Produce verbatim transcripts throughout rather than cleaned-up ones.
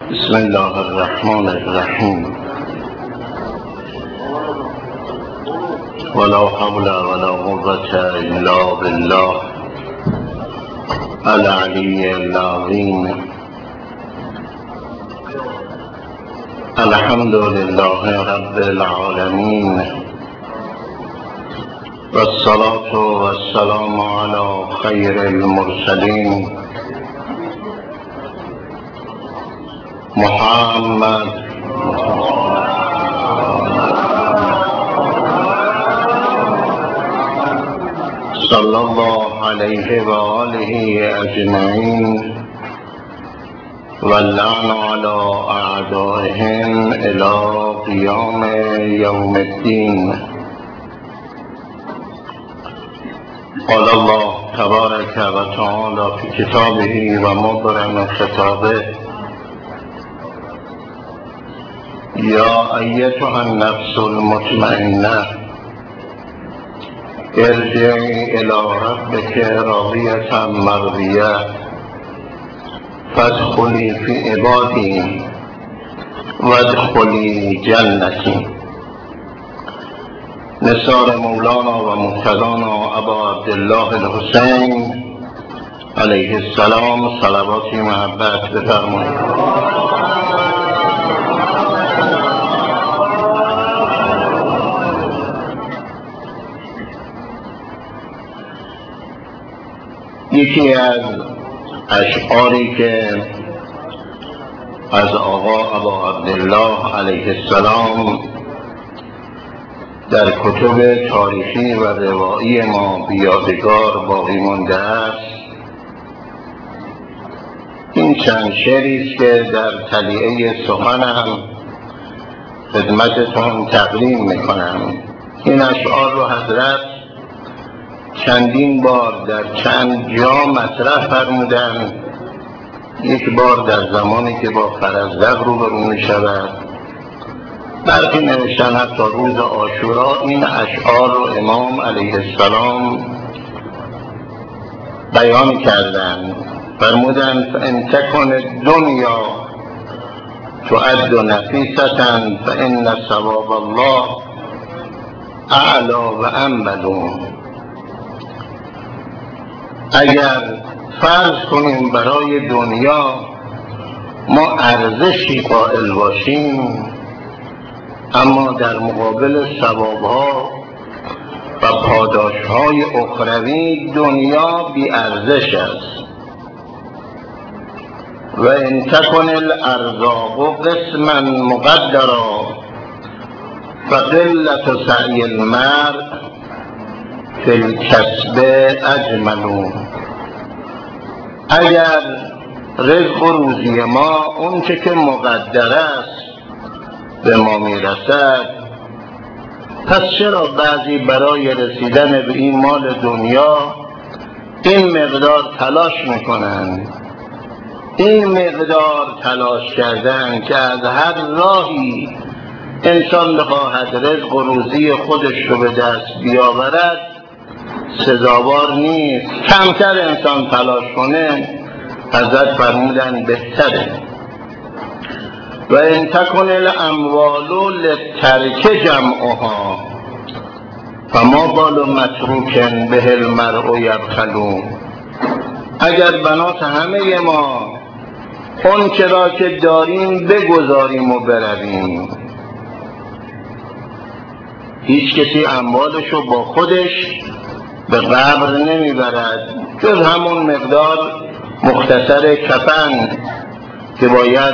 بسم الله الرحمن الرحیم. ولا حول ولا قوة الا بالله العلی العظیم. الحمد لله رب العالمین والصلاة والسلام على خیر المرسلین محمد صلی الله علیه و آله اجمعین واللعن علی اعدائهم الی قیام یوم الدین. قال الله تبارک و تعالی فی کتابه و مبرم خطابه: یا ایتها النفس المطمئنه ارجعی الی ربک راضیة مرضیة فادخلی فی عبادی وادخلی جنتی. نثار مولانا و مقتدانا ابا عبدالله الحسین علیه السلام صلواتی محبت بفرمایید. یکی از اشعاری که از آقا ابا عبدالله علیه السلام در کتب تاریخی و روایی ما بیادگار باقی مانده است، این چند شعری است که در تلیعه سخنم خدمتتون تقدیم میکنم. این اشعار رو حضرت چندین بار در چند جا مطرح فرمودند. یک بار در زمانی که با فرزدق روبرو می شود، برخی نوشتن حتی روز عاشورا این اشعار رو امام علیه السلام بیان کردند. فرمودند فان تکن الدنیا تعد نفیسة فان ثواب الله اعلی و انبل. اگر فرض کنیم برای دنیا ما ارزشی قائل باشیم، اما در مقابل ثوابها و پاداشهای اخروی دنیا بی ارزش است. و ان تکن الارزاق قسما مقدرا فقلة سعی المرء فی الکسب اجمل. اگر رزق و روزی ما اون چه که مقدر است به ما میرسد، پس چرا بعضی برای رسیدن به این مال دنیا این مقدار تلاش میکنند؟ این مقدار تلاش کردن که از هر راهی انسان بخواهد رزق و روزی خودش رو به دست بیاورد سزاوار نیست. کمتر انسان تلاش کنه حضرت فرمودن بهتره. و ان تکن الاموال للترک جمعها فما بال متروک به المرء یبخل. اگر بنات همه ما اون چرا که داریم بگذاریم و برویم، هیچ کسی اموالشو با خودش به قبر نمیبرد جز همون مقدار مختصر کفن که باید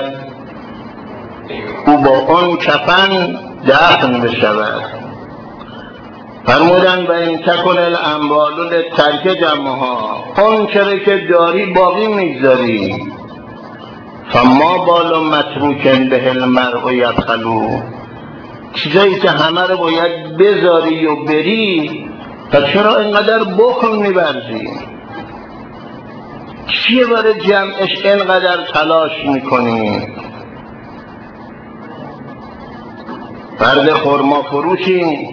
او با اون کفن دفن بشود. فرمودن و این تکن الاموال للترک جمعها، اون چرا که داری باقی میگذاری. فما بال متروک به المرء یبخل. چیزایی که همه رو باید بذاری و بری، پس چرا اینقدر بخل می‌ورزی؟ چیه برای جمعش اینقدر تلاش میکنی؟ فرد خرما فروشی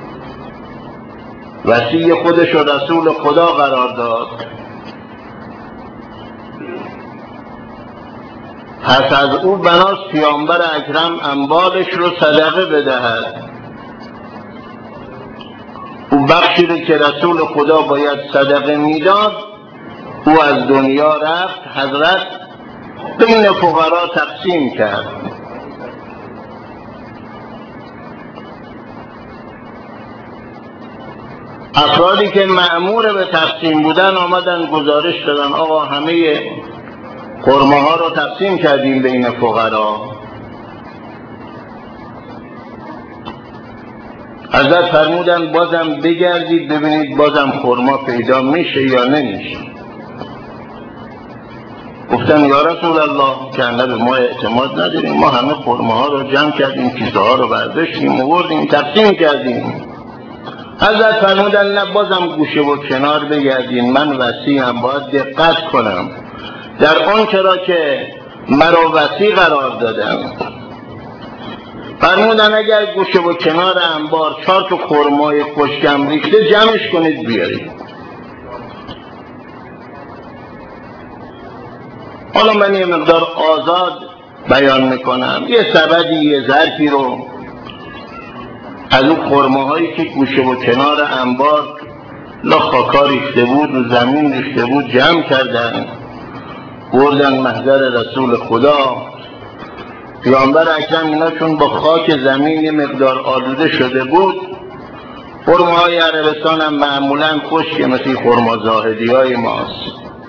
وصی خودش و رسول خدا قرار داد. پس از او بناست پیامبر اکرم اموالش رو صدقه بدهد. او بخشی رو که رسول خدا باید صدقه میداد او از دنیا رفت، حضرت بین فقرا تقسیم کرد. افرادی که مأمور به تقسیم بودن آمدن گزارش دادن آقا همه خرماها رو تقسیم کردیم بین فقرا. حضرت فرمودن بازم بگردید ببینید بازم خرما پیدا میشه یا نمیشه. گفتن یا رسول الله که به ما اعتماد نداریم، ما همه خرماها رو جمع کردیم، کیسه ها رو برداشتیم آوردیم تقسیم کردیم. حضرت فرمودن نه بازم گوشه و کنار بگردین، من وصیم باید دقت کنم در آن چرا که مرا وصی قرار دادم. فرمودن اگر گوشه و کنار انبار چهار تا خرمای خشکم ریخته جمعش کنید بیارید. حالا من یه مقدار آزاد بیان میکنم، یه سبدی یه ظرفی رو از اون خرماهایی که گوشه و کنار انبار لا خاکا ریخته بود رو زمین ریخته بود جمع کردن، بردن محضر رسول خدا. پیامبر اکرم اینا چون با خاک زمین یه مقدار آلوده شده بود، خرماهای عربستان هم معمولا خشک مثل خرما زاهدی های ماست.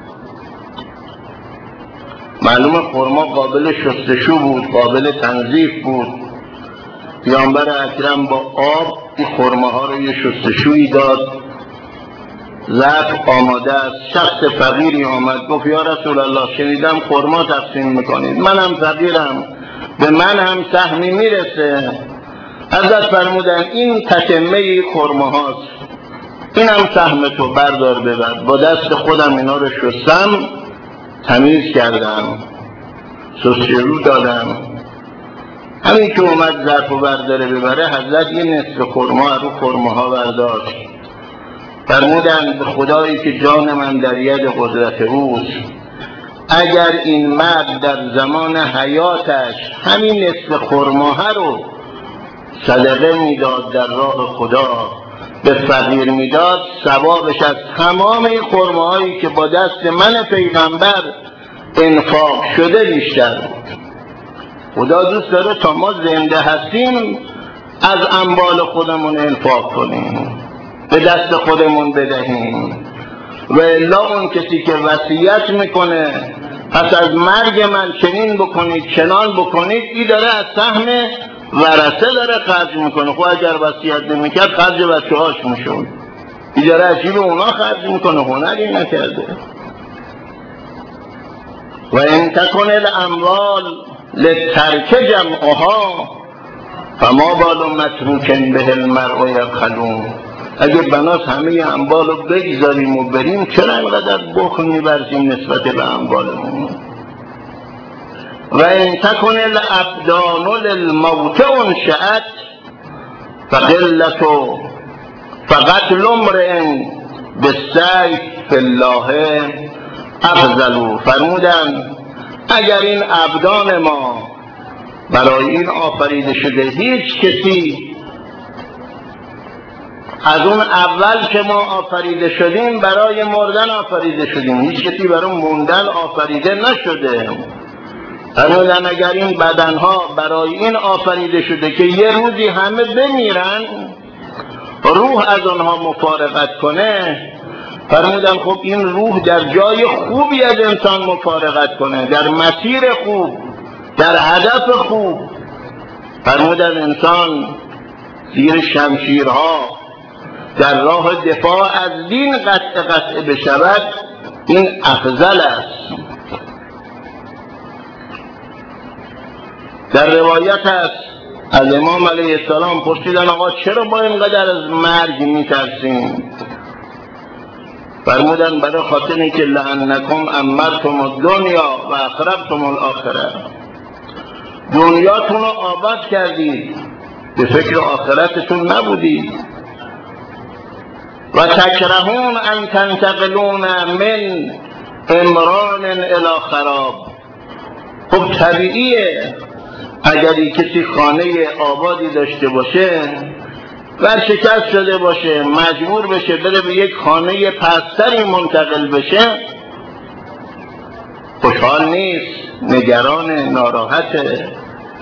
معلوم خرما قابل شستشو بود، قابل تنظیف بود. پیامبر اکرم با آب این خرماها رو یه شستشویی داد، ظرف آماده است. شخص فقیری آمد گفت یا رسول الله شنیدم خرما تقسیم میکنید، منم فقیرم به من هم سهمی میرسه. حضرت فرمودن این تتمه خرما هاست، اینم سهم تو بردار ببر. با دست خودم اینا رو شستم تمیز کردم شستشو دادم. همین که اومد ظرف و برداره ببره حضرت یه نصف خرما رو خرماها برداشت. فرمودن به خدایی که جان من در ید قدرت اوست، اگر این مرد در زمان حیاتش همین نصف خرماها رو صدقه میداد در راه خدا به فقیر میداد، ثوابش از تمام این خرماهایی که با دست من پیغمبر انفاق شده بیشتر بود. خدا دوست داره تا ما زنده هستیم از اموال خودمون انفاق کنیم، به دست خودمون بدهیم. و الا اون کسی که وصیت میکنه پس از مرگ من چنین بکنید چنان بکنید، این داره از سهم ورثه داره خرج میکنه. خب اگر وصیت نمیکرد خرج بچه هاش میشد، این داره از جیب اونا خرج میکنه، هنری نکرده. و این تکن الاموال لترک جمعها فما بال متروک به المرء یبخلون. اگه بناس همه اموال رو بگذاریم و بریم چرا اینقدر بخل می‌ورزیم نسبت به اموالمون؟ و این تکن الابدان للموت انشأت فقلت فقتل امرئ بالسیف فی الله افضل. فرمودن اگر این ابدان ما برای این آفریده شده، هیچ کسی از اون اول که ما آفریده شدیم برای مردن آفریده شدیم، هیچ کسی برای موندن آفریده نشده. فرمودن اگر این بدنها برای این آفریده شده که یه روزی همه بمیرن، روح از آنها مفارقت کنه، فرمودن خب این روح در جای خوبی از انسان مفارقت کنه، در مسیر خوب، در هدف خوب. فرمودن انسان زیر شمشیرها در راه دفاع از دین قطع قطع بشود، این افضل است. در روایت است از امام علیه السلام پرسیدن آقا چرا با اینقدر از مرگ میترسیم؟ فرمودن برای خاطر اینکه لانکم امرتم الدنیا و اخربتم الاخره، دنیاتون رو آباد کردید به فکر آخرتتون نبودید. و تکرهون ان تنتقلون من عمران الی خراب، خب طبیعیه اگری کسی خانه آبادی داشته باشه ورشکست شده باشه مجبور بشه بره به یک خانه پستری منتقل بشه، خوشحال نیست، نگران، ناراحته.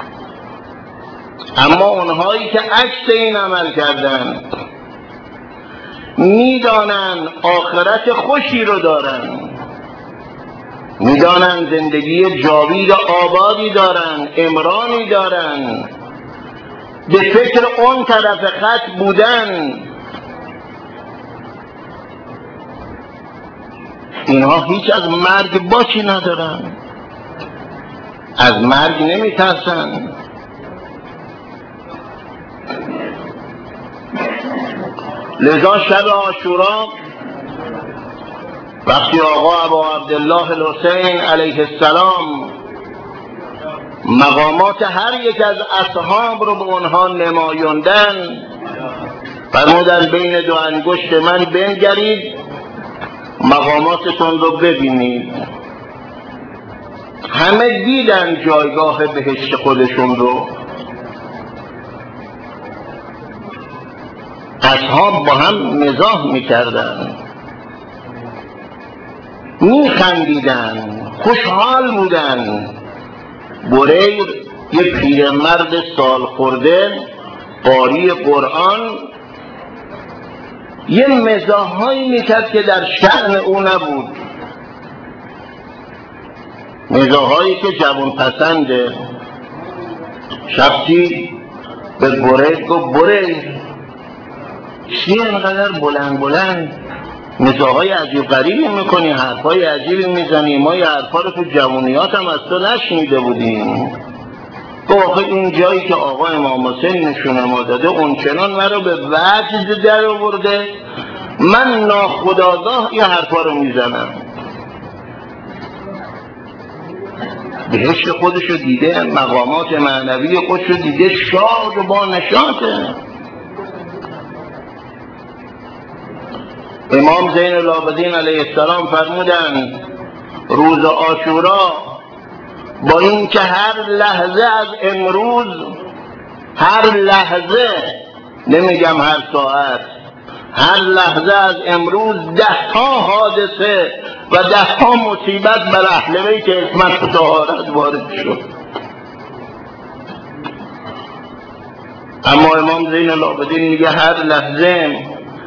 اما اونهایی که عکس این عمل کردن میدانن آخرت خوشی رو دارن، میدانن زندگی جاوید آبادی دارن، امرانی دارن، به فکر اون طرف خط بودن، اینها هیچ از مرگ باکی ندارن، از مرگ نمیترسن. لذا شب عاشورا وقتی آقا ابا عبدالله الحسین علیه السلام مقامات هر یک از اصحاب رو به اونها نمایاندن، فرمودن بین دو انگشت من بنگرید مقاماتتون رو ببینید. همه دیدن جایگاه بهشت خودشون رو. اصحاب با هم مزاح میکردن، میخندیدن، خوشحال بودن. بریر یه پیرمرد سال خورده قاری قرآن یه مزاحایی میکرد که در شأن او نبود، مزاحایی که جوان پسنده. شبتی به بریر گفت بریر چیه اینقدر بلند بلند مزاحای عجیب غریبی میکنی، حرفای عجیبی میزنی، ما یه حرفا رو تو جوانیات هم از تو نشنیده بودیم. گفت آخه این جایی که آقا امام حسین نشونه ما داده اونچنان مرا به وجد در آورده من ناخودآگاه یه حرفا رو میزنم. بهشت خودشو دیده، مقامات معنوی خودشو دیده، شاد و با نشاطه. امام زین العابدین علیه السلام فرمودند روز عاشورا با این که هر لحظه از امروز، هر لحظه، نمیگم هر ساعت، هر لحظه از امروز ده تا حادثه و ده تا مصیبت بر اهل بیت عصمت و طهارت وارد شد. اما امام زین العابدین میگه هر لحظه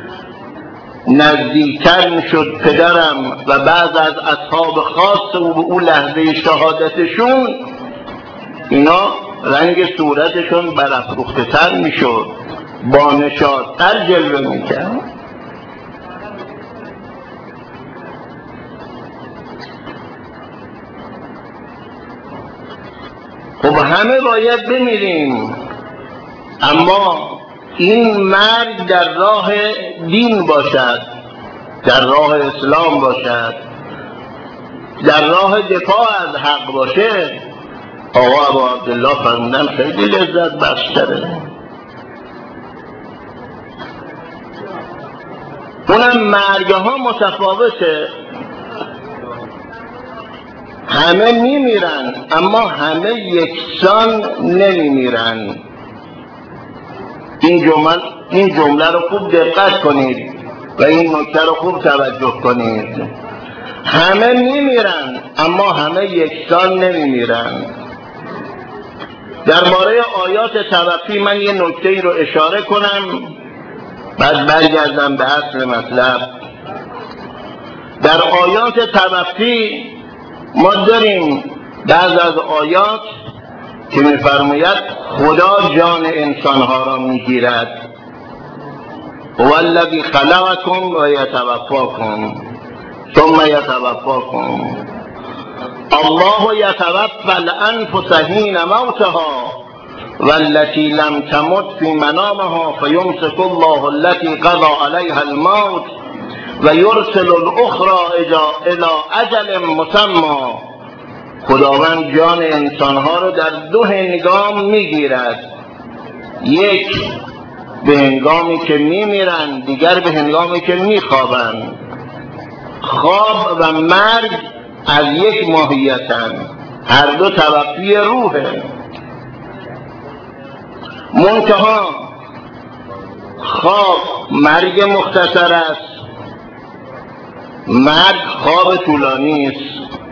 نزدیکتر میشد پدرم و بعض از اصحاب خاص او به او لحظه شهادتشون، اینا رنگ صورتشون برافروخته تر میشد، با نشاط‌تر جلوه میکرد. خب همه باید بمیریم، اما این مرگ در راه دین باشد، در راه اسلام باشد، در راه دفاع از حق باشه. آقا ابا عبدالله فرمودن خیلی لذت بخشتره. اونم مرگ ها متفاوته، همه میمیرن اما همه یکسان نمیمیرن. این جمله این جمله رو خوب دقت کنید و این نکته رو خوب توجه کنید. همه میمیرن اما همه یکسان نمیمیرن. درباره آیات توفی من یه نکته ای رو اشاره کنم بعد برگردم به اصل مطلب. در آیات توفی ما داریم بعض از آیات که می‌فرماید خدا جان انسانها را میگیرد. هو الذی خلقکم و یتوفاکم ثم یتوفاکم. الله یتوفی الانفس حین موتها والتي لم تمت في منامها فيمسك الله التي قضى عليها الموت ويرسل الاخرى الى اجل مسمى. خداوند جان انسانها رو در دو هنگام میگیرد، یک به هنگامی که میمیرند، دیگر به هنگامی که میخوابند. خواب و مرگ از یک ماهیتند. هر دو توفی روحه. منتها خواب مرگ مختصر است، مرگ خواب طولانی است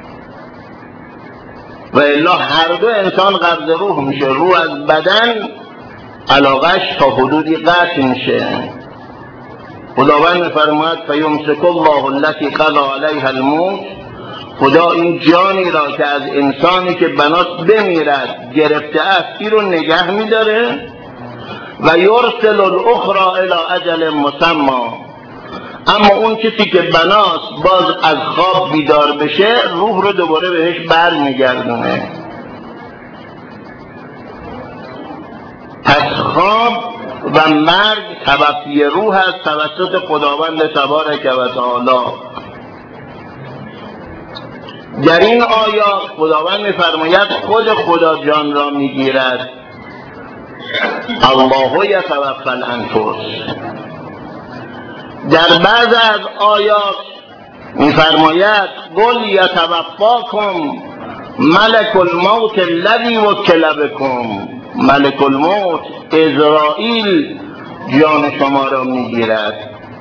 و الا هر دو انسان قبض روح میشه. روح از بدن علاقش تا حدودی قطع میشه. خداوند میفرماید فیمسک الله التی قضی علیها الموت، خدا این جانی را که از انسانی که بناست بمیرد گرفته است این رو نگه میداره و یرسل الاخرى الی اجل مسمى، اما اون کسی که بناست باز از خواب بیدار بشه روح رو دوباره بهش بر میگردونه. پس خواب و مرگ توفی روح است توسط خداوند تبارک و تعالی. در این آیات خداوند میفرماید خود خدا جان را میگیرد، الله یتوفی الانفس. در بعض از آیات میفرماید قل یتوفاکم ملک الموت الذی وکل بکم، ملک الموت عزراییل جان شما را میگیرد.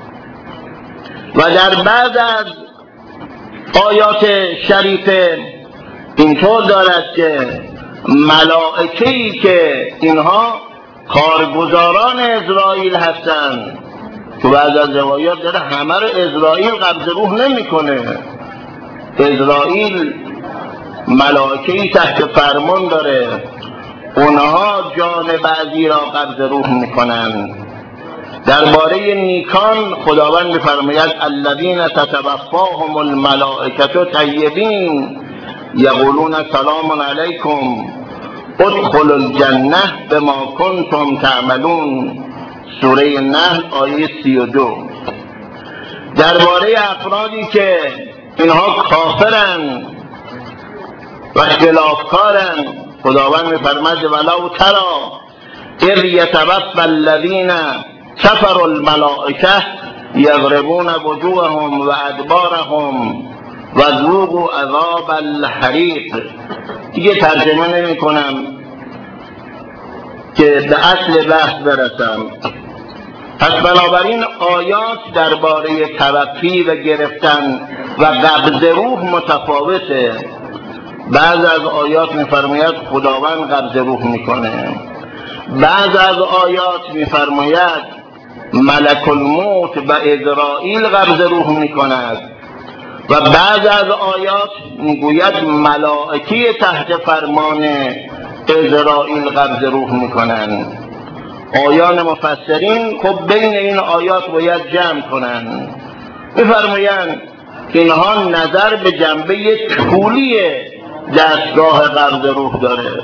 و در بعض از آیات شریفه اینطور دارد که ملائکه‌ای که اینها کارگزاران عزراییل هستند، تو بعض از روایات داره همه رو عزراییل قبض روح نمیکنه. عزراییل ملائکه‌ای تحت فرمان داره، اونها جان بعضی را قبض روح میکنن. درباره نیکان خداوند میفرماید الذین تتوفاهم الملائکة طیبین یقولون سلام علیکم ادخلوا الجنة بما کنتم تعملون، سوره نحل آیه سی و دو. درباره افرادی که اینها کافرن و خلافکارن خداوند میفرماید ولو تری اذ یتوفی الذین کفروا الملائکة یضربون وجوههم و ادبارهم و ذوقوا عذاب الحریق. دیگه ترجمه نمی کنم که به اصل بحث برسم. پس بنابراین آیات درباره توفی و گرفتن و قبض روح متفاوته. بعض از آیات میفرماید خداوند قبض روح میکنه، بعض از آیات میفرماید ملک الموت و عزراییل قبض روح میکند و بعض از آیات میگوید ملائکه تحت فرمان عزراییل قبض روح میکنند. آیان مفسرین خب بین این آیات باید جمع کنند. میفرمایند که اینها نظر به جنبه طولی دستگاه قبض روح داره،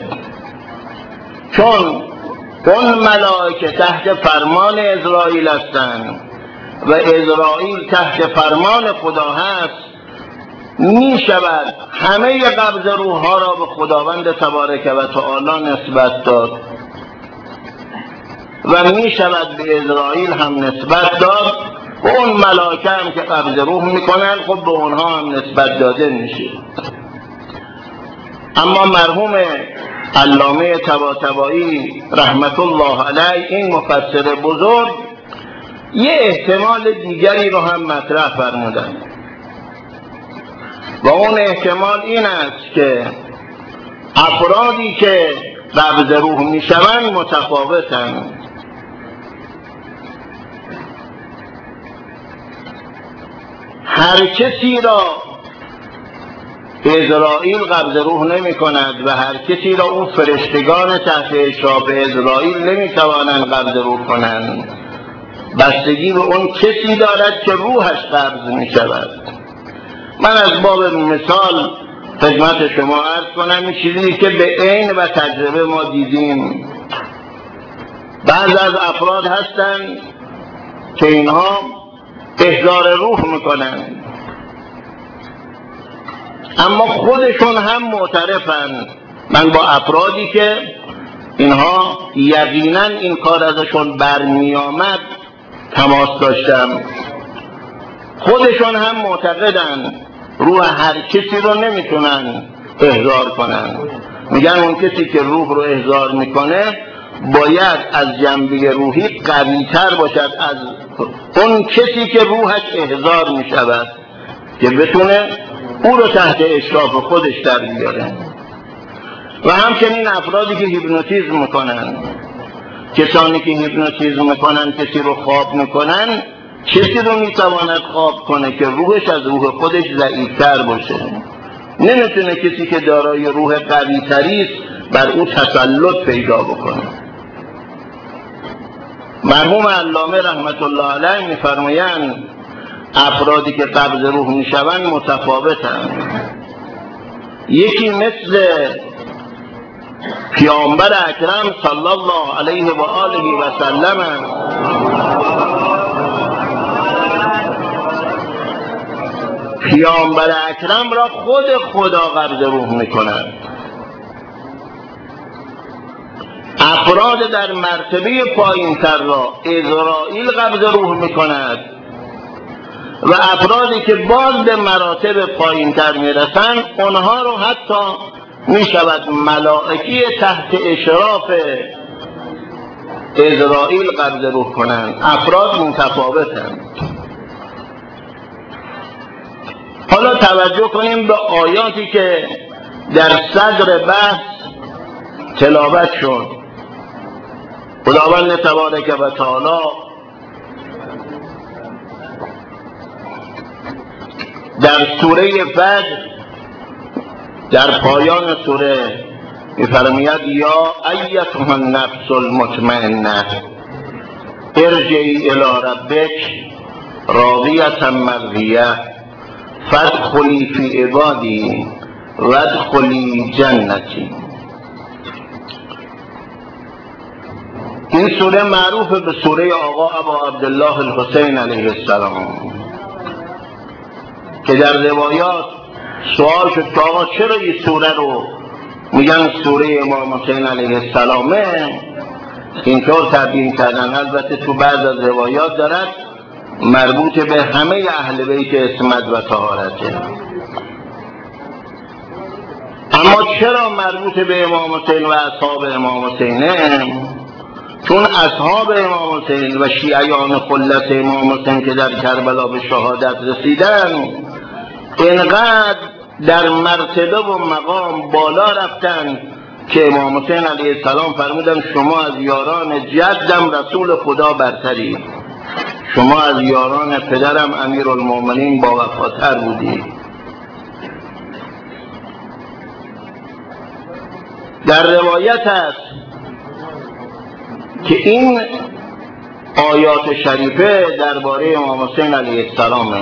چون اون ملائکه تحت فرمان عزراییل هستند و عزراییل تحت فرمان خدا هست. می شود همه قبض روح ها را به خداوند تبارک و تعالی نسبت داد و می شود به عزراییل هم نسبت داد و اون ملائکه هم که قبض روح میکنن خب به اونها هم نسبت داده میشه. اما مرحوم علامه طباطبایی رحمت الله علیه این مفسر بزرگ یه احتمال دیگری رو هم مطرح فرمودن و اون احتمال این است که افرادی که قبض روح میشوند متفاوتند. هر کسی را عزراییل قبض روح نمی کند و هر کسی را اون فرشتگان تحت اشراف عزراییل نمی توانند قبض روح کنند. بستگی به اون کسی دارد که روحش قبض می شود. من از باب مثال خدمت شما عرض کنم این چیزی که به عین و تجربه ما دیدیم. بعض از افراد هستند که اینها احضار روح میکنند اما خودشون هم معترفند. من با افرادی که اینها یقینا این کار ازشون برمی آمد تماس داشتم، خودشون هم معتقدند روح هر کسی رو نمیتونن احضار کنن. میگن اون کسی که روح رو احضار میکنه باید از جنبه روحی قوی‌تر باشد از اون کسی که روحش احضار میشود که بتونه او رو تحت اشراف خودش در بیاره. و همچنین افرادی که هیپنوتیزم میکنن، کسانی که هیپنوتیزم میکنن کسی رو خواب میکنن، کسی رو میتواند خواب کنه که روحش از روح خودش ضعیف‌تر باشه. نمیتونه کسی که دارای روح قوی‌تری است بر او تسلط پیدا بکنه. مرحوم علامه رحمت الله علیه میفرمایند افرادی که قبض روح میشوند متفاوتند. یکی مثل پیامبر اکرم صلی الله علیه و آله و سلم، پیامبر اکرم را خود خدا قبض روح میکند. افراد در مرتبه پایین‌تر را عزرائیل قبض روح میکند و افرادی که باز به مراتب پایین‌تر میرسند اونها رو حتی میشود ملائکی تحت اشراف عزرائیل قبض روح کنند. افراد متفاوتند. حالا توجه کنیم به آیاتی که در صدر بحث تلاوت شد. خداوند تبارک و تعالی در سوره فجر در پایان سوره می‌فرماید یا ایتها النفس المطمئنه ارجعی الی ربک راضیة مرضیة فادخلی فی عبادی وادخلی جنتی. این سوره معروف به سوره آقا ابا عبدالله الحسین علیه السلام که در روایات سوال شد که آقا چرا این سوره رو میگن سوره امام حسین علیه السلامه؟ اینطور تبیین کردن. البته تو بعض از روایات دارد مربوط به همه اهل بیت عصمت و طهارته. اما چرا مربوط به امام حسین و اصحاب امام حسینه؟ چون اصحاب امام حسین و شیعیان خلت امام حسین که در کربلا به شهادت رسیدن اینقدر در مرتبه و مقام بالا رفتن که امام حسین علیه السلام فرمودن شما از یاران جدم رسول خدا برترید، شما از یاران پدرم امیرالمومنین با وفاتر بودید. در روایت است که این آیات شریفه درباره امام حسین علیه السلام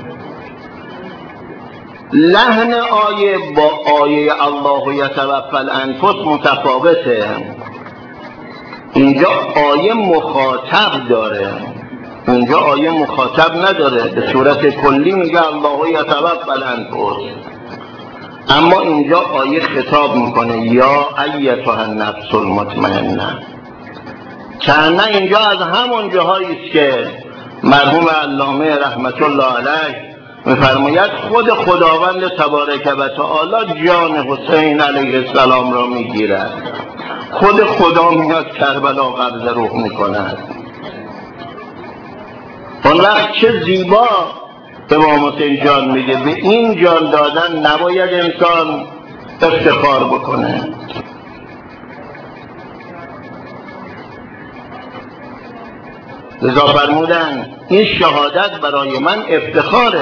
لحن آیه با آیه الله یتوفی الانفس متفاوته. اینجا آیه مخاطب داره، اونجا آیه مخاطب نداره. به صورت کلی میگه الله یتوفی الانفس، اما اینجا آیه خطاب میکنه یا ایتها النفس المطمئنه. چند اینجا از همون جاهایی است که مرحوم علامه رحمت الله علیه میفرماید خود خداوند تبارک و تعالی جان حسین علیه السلام را میگیرد، خود خدا میاد کربلا قبض روح میکند. اون وقت چه زیبا امام حسین جان میگه. به این جان دادن نباید انسان افتخار بکنه. لذا فرمودن این شهادت برای من افتخاره،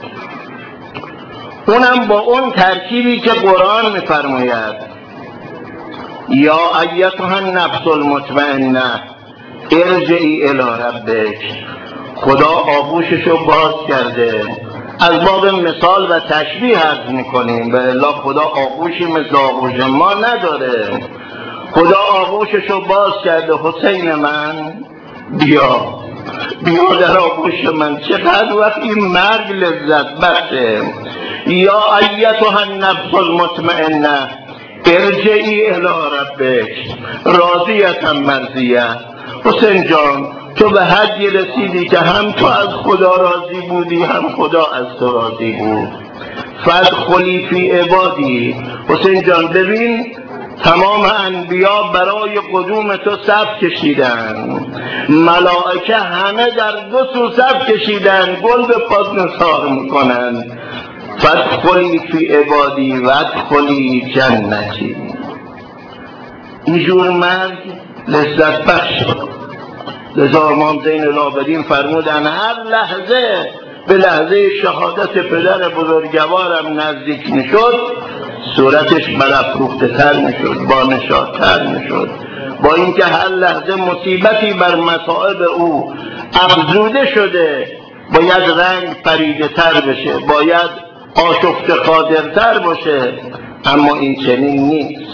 اونم با اون ترکیبی که قرآن میفرماید یا ایتها النفس المطمئنه ارجعی الی ربک. خدا آغوششو باز کرده، از باب مثال و تشبیه عرض میکنیم، به الا خدا آغوشی مثل آغوش ما نداره. خدا آغوششو باز کرده، حسین من بیا بیا در آغوش من. چقدر وقتی مرگ لذت بخشه. یا ایتها النفس المطمئنه ارجعی الی ربک راضیة مرضیة. حسین جان تو به حدی رسیدی که هم تو از خدا راضی بودی هم خدا از تو راضی بود. فادخلی فی عبادی. حسین جان ببین تمام انبیا برای قدوم تو صف کشیدن، ملائکه همه در دو سو صف کشیدن، گل به پات نثار میکنن. فادخلی فی عبادی وادخلی جنتی. اینجور مرگ لذت بخش. لذا امام زین العابدین فرمودن هر لحظه به لحظه شهادت پدر بزرگوارم نزدیک میشد صورتش برافروخته تر میشد، با نشاط‌تر میشد، با اینکه هر لحظه مصیبتی بر مصائب او افزوده شده باید رنگ پریده تر بشه، باید آشفته قادرتر باشه، اما این چنین نیست.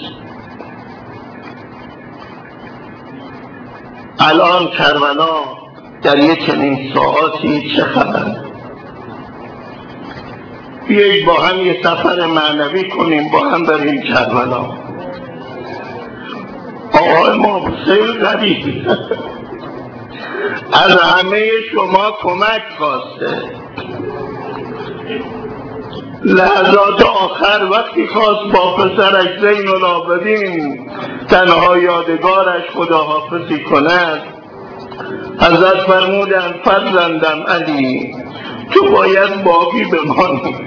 الان کربلا در یک چنین ساعاتی چه خبر؟ بیایید با هم یه سفر معنوی کنیم، با هم بریم کربلا. آقای ما حسین غریب از همه شما کمک خواسته. لحظات آخر وقتی خواست با پسرش زین العابدین تنها یادگارش خداحافظی کند، حضرت فرمودند فرزندم علی تو باید باقی بمانی،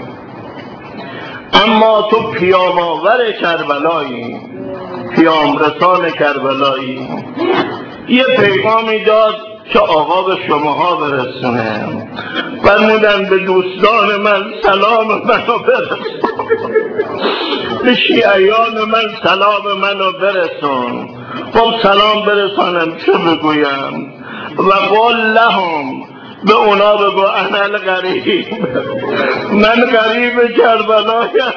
اما تو پیام آور کربلایی، پیام رسان کربلایی. یه پیغامی داد که آقا به شماها برسونه. فرمودن به دوستان من سلام منو برسون، به شیعیان من سلام منو برسون. خب سلام برسانم چه بگویم؟ و قل لهم، به اونا بگو انا الغریب، من غریب کربلایم.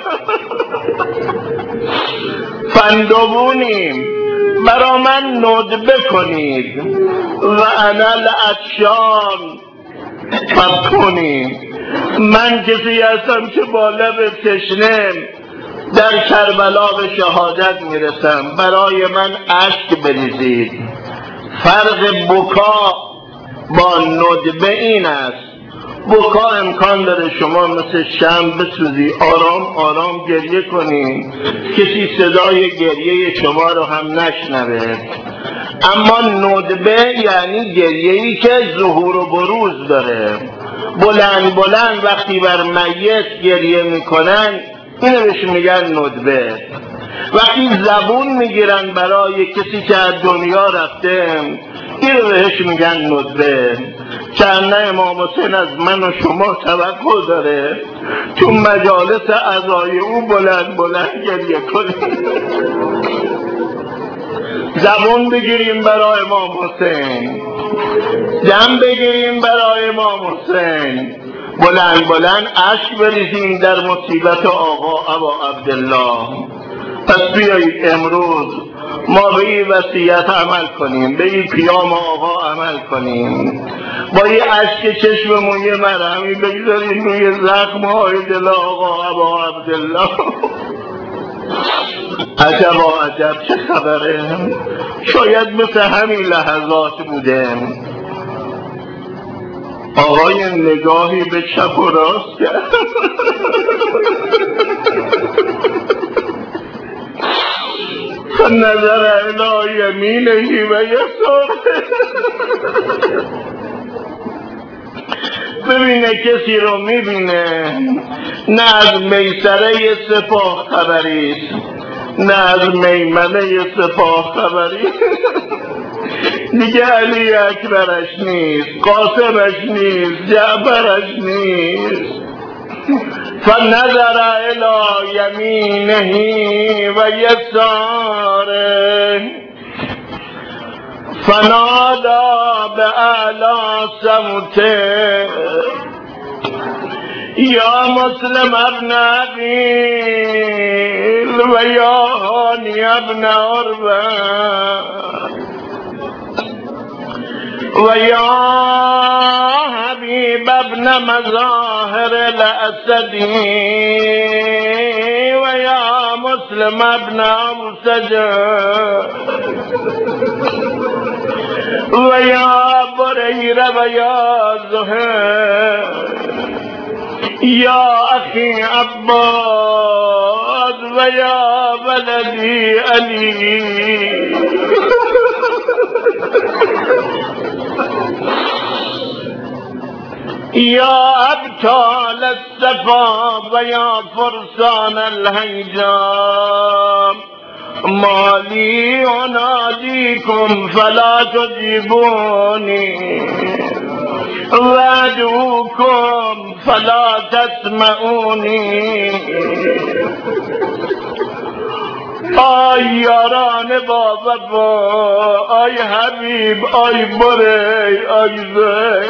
فندبونیم، برا من ندبه کنید. و انا العطشان فبکنیم، من کسی هستم که با لب تشنه در کربلا به شهادت میرسم، برای من اشک بریزید. فرق بکا با ندبه این است، بکا امکان داره شما مثل شمع بسوزی، آرام آرام گریه کنین، کسی صدای گریه شما رو هم نشنوه. اما ندبه یعنی گریه‌ای که ظهور و بروز داره، بلند بلند وقتی بر میت گریه میکنن اینو بهش میگن ندبه. وقتی زبون میگیرن برای کسی که از دنیا رفته اینو بهش میگن ندبه. چند امام حسین از من و شما توقع داره تو مجالس عزای او بلند بلند گریه کنیم، زبون بگیریم برای امام حسین، دم بگیریم برای امام حسین، بلند بلند اشک بریزیم در مصیبت آقا ابا عبدالله. پس بیایید امروز ما به این وصیت عمل کنیم، به این پیام آقا عمل کنیم، با یه اشک چشممون یه مرهمی بگذاریم روی زخم‌های دل آقا ابا عبدالله. عجبا عجب چه خبره؟ شاید مثل همین لحظات بوده آقای نگاهی به چپ و راست کرد، نظر الی یمینه و یساره، ببینه کسی رو میبینه، نه از میسره سپاه خبریست، نه از میمنه سپاه خبریست. دیگه علی اکبرش نیست، قاسمش نیست، جعفرش نیست. فنظر الی یمینه و یساره فنادا به اعلی صوته یا مسلم ابن عقیل و یا هانی ابن عربه و یا حبیب ابن مظاهر الاسدی و یا مسلم ابن امسجه و یا بریره و یا زهر یا اخی عباس و یا ولدی علی. یا ابطال الصفا و یا فرسان الهیجا مالی انادیکم فلا تجیبونی وادعوکم فلا تسمعونی. آی یاران با وفا، آی حبیب، آی بری، آی زی،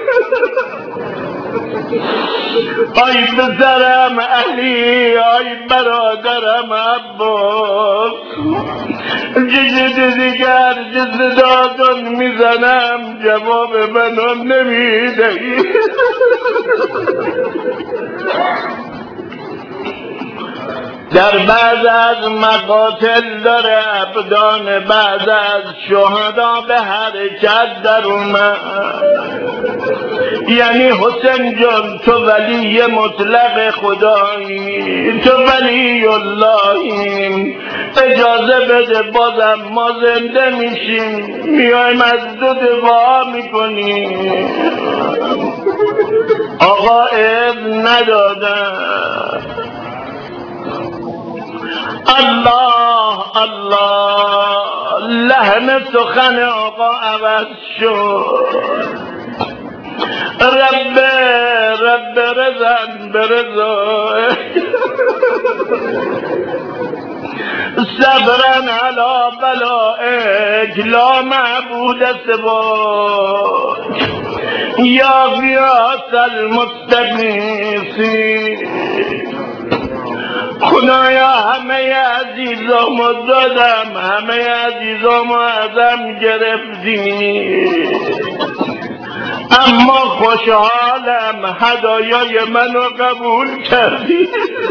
آی پسرم علی، آی برادرم عباس، جز دیگر جز دادن میزنم جواب منو نمیدهی. در بعض از مقاتل داره ابدان بعض از شهدا به حرکت در اومد. یعنی حسین جان تو ولی مطلق خدایی، تو ولی اللهیم، اجازه بده بازم ما زنده میشیم میایم از دو دفاع میکنیم. آقا ابن ندادن. الله الله لحن سخن آقا عوض شد. رب رب رزن برزا صبرن علا بلائک لا معبود سواک یا غیاث المستغیثین. خدایا همه عزیزامو دادم، همه عزیزامو ازم گرفتی، اما خوشحالم هدایای منو قبول کردی.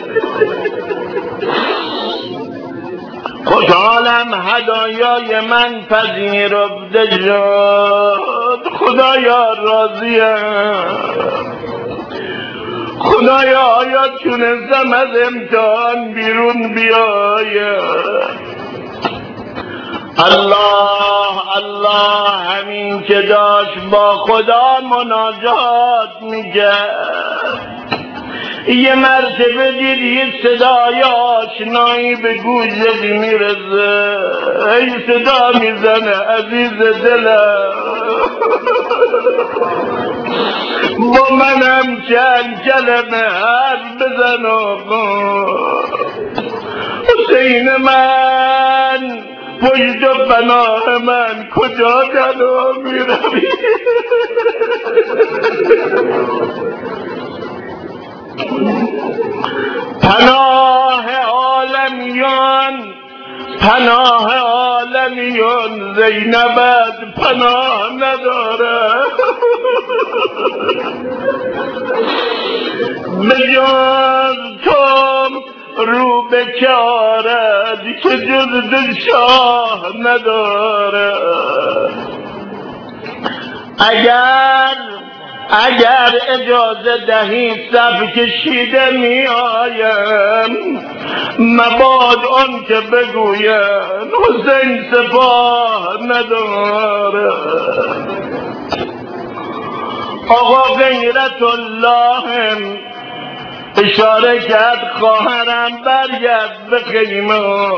خوشحالم هدایای من پذیرفته شد. خدایا راضیم. خدایا آیا تونستم از امتحان بیرون بیایم. الله الله همین که داشت با خدا مناجات میکرد، یه مرتبه دید یه صدای آشنایی به گوشش میرسه. ای صدا میزنه عزیز دلم، با منم چند کلمه حرف بزن آقا. حسین من، پشت و پناه من، کجا جلو میروی؟ پناه عالمیان، پناه عالمیان، زینبت پناه نداره. بجز تو رو به کارد که جز دل شاه نداره. اگر اگر اجازه دهی صف کشیده می آیم، مباد آن که بگویم حسین سپاه نداره. آقا غیرت الله اشاره کرد خواهرم برگرد به خیمه.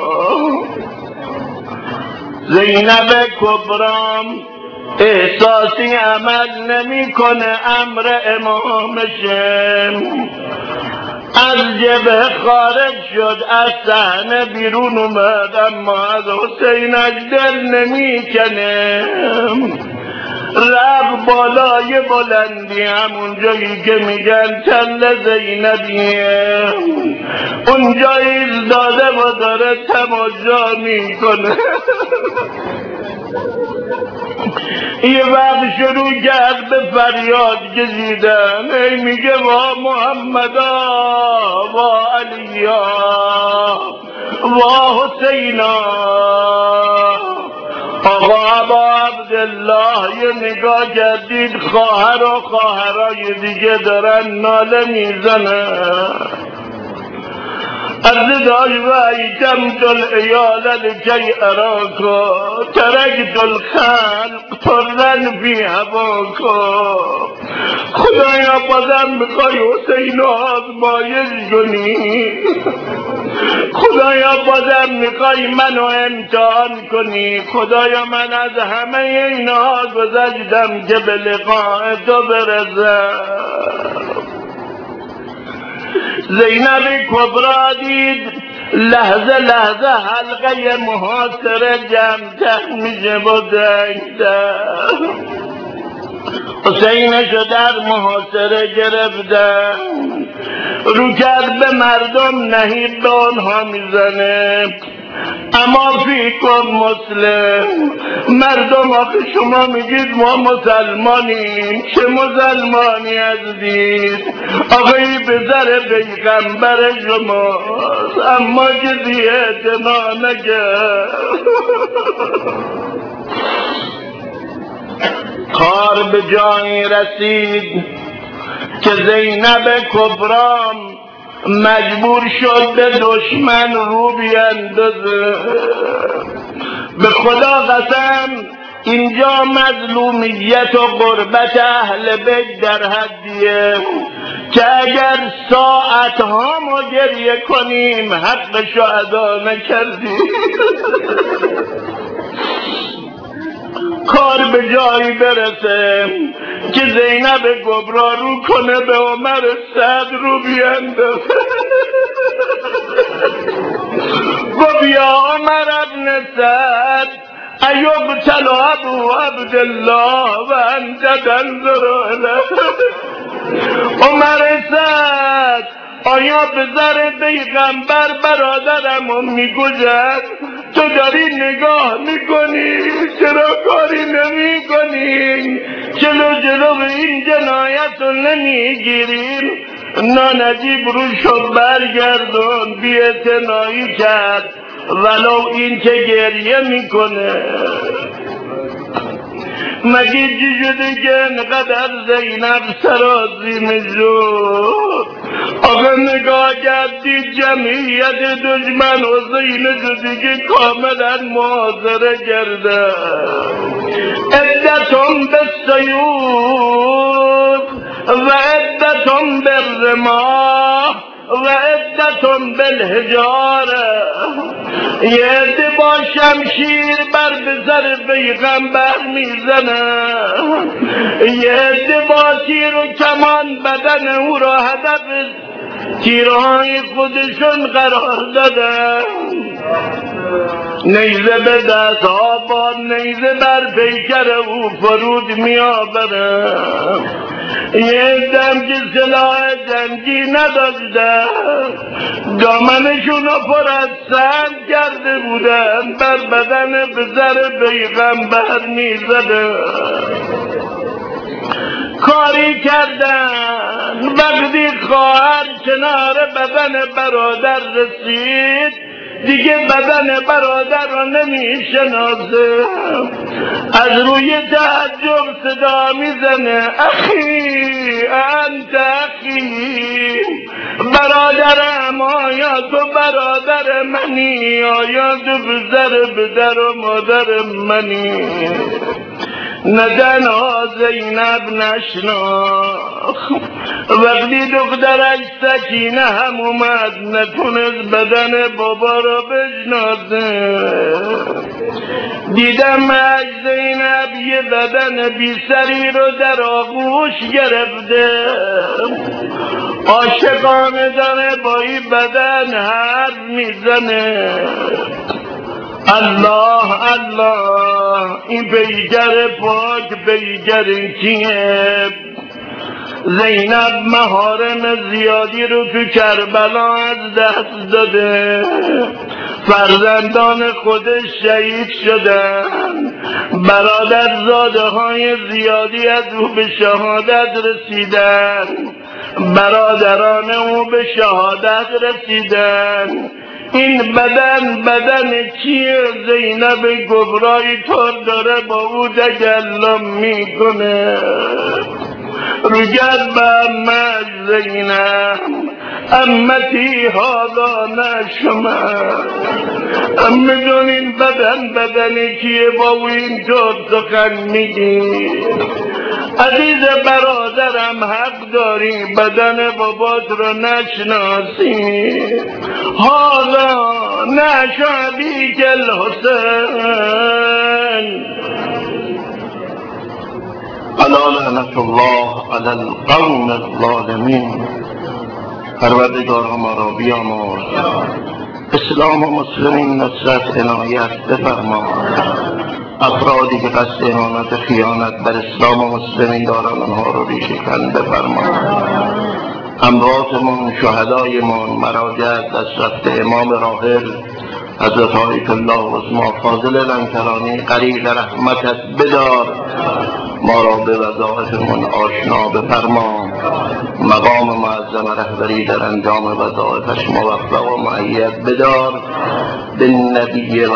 زینب کبرام احساسی عمل نمی کنه امر امامشه، از جبه خارج شد، از صحنه بیرون اومد، اما از حسینش دل نمی کنه. رفت بالای بلندی، همون جایی که میگن تل زینبیه، اونجا ایستاده و داره تماشا میکنه. یه وقت شروع کرد به فریاد کشیدن، ای میگه وا محمدا، وا علیا، وا حسینا. آقا عباس عبدالله یه نگاه کردید خواهر و خواهرای دیگه دارن ناله میزنن الرداش رأيتمت العيال لكي أراكا تركت الخلق طرا في هواكا خدایا بازم میخوای حسین رو آزمایش کنی خدایا بازم میخوای منو امتحان کنی خدایا من از همه اینها گذشتم که به لقاء تو برسم زینب کبرا دید لحظه لحظه حلقه محاصره جمع‌تر میشه با دنگتر حسینشو در محاصره گرفتن رو کرد به مردم نهیب به آنها میزنه اما فیکم مسلم مردم آخه شما میگید ما مسلمانیم چه مسلمانی هستید آخه این پسر پیغمبر شماست اما کسی اعتنا نکرد کار به جایی رسید که زینب کبرام مجبور شد به دشمن رو بیندازه به خدا قسم اینجا مظلومیت و غربت اهل بیت در حدیه که اگر ساعتها ما گریه کنیم حقشو ادا نکردیم کار به جایی برسه که زینب کبرا رو کنه به عمر سعد رو بیندازه گفت یا عمر ابن سعد ایبتل ابو عبدالله و انت تنظر الیه عمر سعد آیا پسر پیغمبر برادرمو میگوید تو داری نگاه میکنی چرا کاری نمی کنی چلو جلو این جنایت رو نمیگیریم نانجیب روشو برگردون بی‌اعتنایی کرد ولو این که گریه میکنه مگه چی شده که انقدر زینب سرازی میشد آقا نگاه کردید جمعیت دشمن حسین شدی که کاملا محاصره کرده عدتون به سیوف و عدتون به رماح و عدتون بالحجاره یه عده با شمشیر بر بسر پیغمبر میزنه یه عده با تیر و کمان بدن او را هدف تیرهای خودشون قرار دادن نیزه به دست ها با نیزه بر پیکر او فرود می آورن یه دم که سلاح جنگی نداشتن دامنشون رو پر از سنگ کرده بودن بر بدن پسر پیغمبر می زدن کاری کردن وقتی خواهر کنار بدن برادر رسید دیگه بدن برادر رو نمی شناسه از روی تعجب صدا میزنه اخی انت اخی برادرم آیا تو برادر منی آیا تو پسر پدر و مادر منی نه تنها زینب نشناخت وقتی دخترش سکینه هم اومد نتونست بدن بابا را بشناسه دیدم از زینب یه بدن بی سری رو در آغوش گرفته عاشقانه داره با این بدن حرف میزنه الله الله این پیگر پاک پیگر کیه زینب محارم زیادی رو تو کربلا از دست داده فرزندان خودش شهید شدن برادرزاده های زیادی از او به شهادت رسیدن برادران او به شهادت رسیدن این بدن بدن کیه؟ زینب کبرایی طور داره با او تکلم میکنه. رجد به امت زینب امتی هادا نشما. اما جون این بدن بدن کیه با او این طور سخن میگی؟ عزیز برادرم حق داری بدن بابات رو نشناسی. حالا نشابی که الحسین الا لعنت الله علی القوم الظالمین. پروردگار ما را بیامرز، اسلام و مسلمین نصرت عنایت بفرما. افرادی که قصد اهانت خیانت بر اسلام و مسلمین دارند آنها رو ریشه کن بفرما. امواتمون، شهدایمون، مراجع دست رفته امام راحل حضرت آیت الله عظمی فاضل لنکرانی غریق رحمتت بدار. ما را به وظایفمون آشنا بفرما. مقام معظم رهبری در انجام وظایفش موفق و مؤید بدار. به نبی